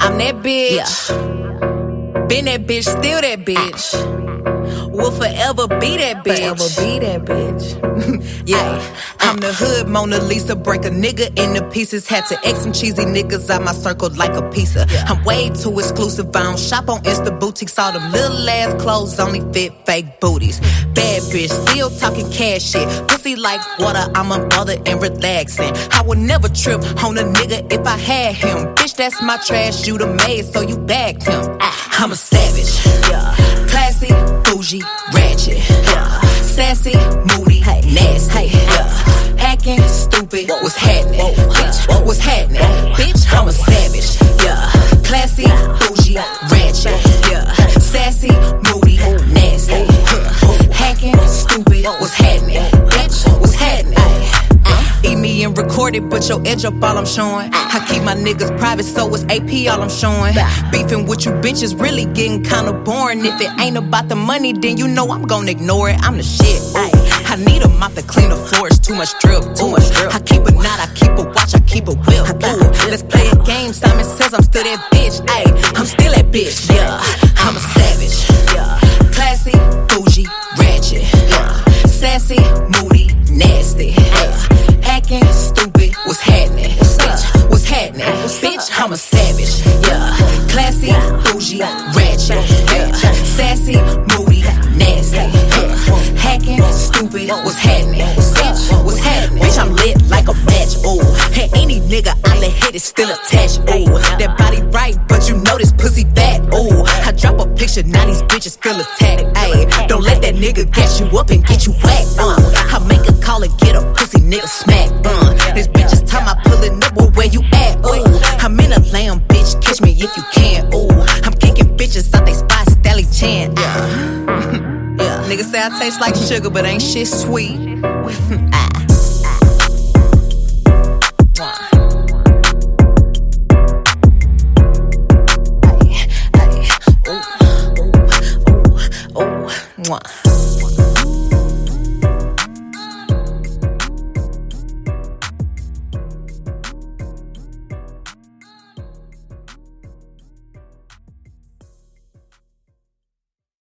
I'm that bitch. Yeah. Been that bitch, still that bitch. Will forever be that bitch. Forever be that bitch. Yeah. I'm the hood Mona Lisa. Break a nigga into pieces. Had to X some cheesy niggas out my circle like a pizza. Yeah. I'm way too exclusive. I don't shop on Insta boutiques. All them little ass clothes only fit fake booties. Bad bitch, still talking cash shit. Pussy like water, I'm unbothered and relaxing. I would never trip on a nigga if I had him. Bitch, that's my trash, you the maid, so you bagged him. I'm a savage, yeah. Classy, bougie, ratchet, yeah. Sassy, moody, nasty, yeah. Acting stupid, what's happening? Bitch, what's happening? Bitch, I'm a savage, yeah. Classy, bougie, ratchet, yeah. Sassy, moody, nasty, hacking, stupid, what's happening? Bitch, what's happening? Eat me and record it, but your edge up all I'm showing. I keep my niggas private, so it's AP all I'm showing. Beefing with you bitches really getting kinda boring. If it ain't about the money, then you know I'm gonna ignore it. I'm the shit, I need a mop to clean the floors, too much drip, I keep a knot, I keep a watch, I keep a whip, let's play a game, Simon says I'm still that bitch, I'm still that bitch, yeah. I'm a savage, yeah. Classy, bougie, ratchet, yeah. Sassy, moody, nasty, yeah. Acting stupid, what's happening? Bitch, what's happening? Bitch, I'm a savage, yeah. Classy, bougie, ratchet, yeah. Sassy, moody, nasty, yeah. Hacking, stupid, what's happening? Bitch, what's happening? Bitch, I'm lit like a match, ooh. And any nigga I let hit is still attached, ooh. That body right, but you know this pussy fat, ooh. I drop a picture, now these bitches feel attacked, ayy. Don't let that nigga gas you up and get you whacked, I make a call and get a pussy nigga smack, This bitch is time I pull a nibble, where you at, ooh. I'm in a lamb, bitch, catch me if you can, ooh. I'm kicking bitches out they spot, Stanley Chan, yeah. Niggas say I taste like sugar, but ain't shit sweet. Mwah.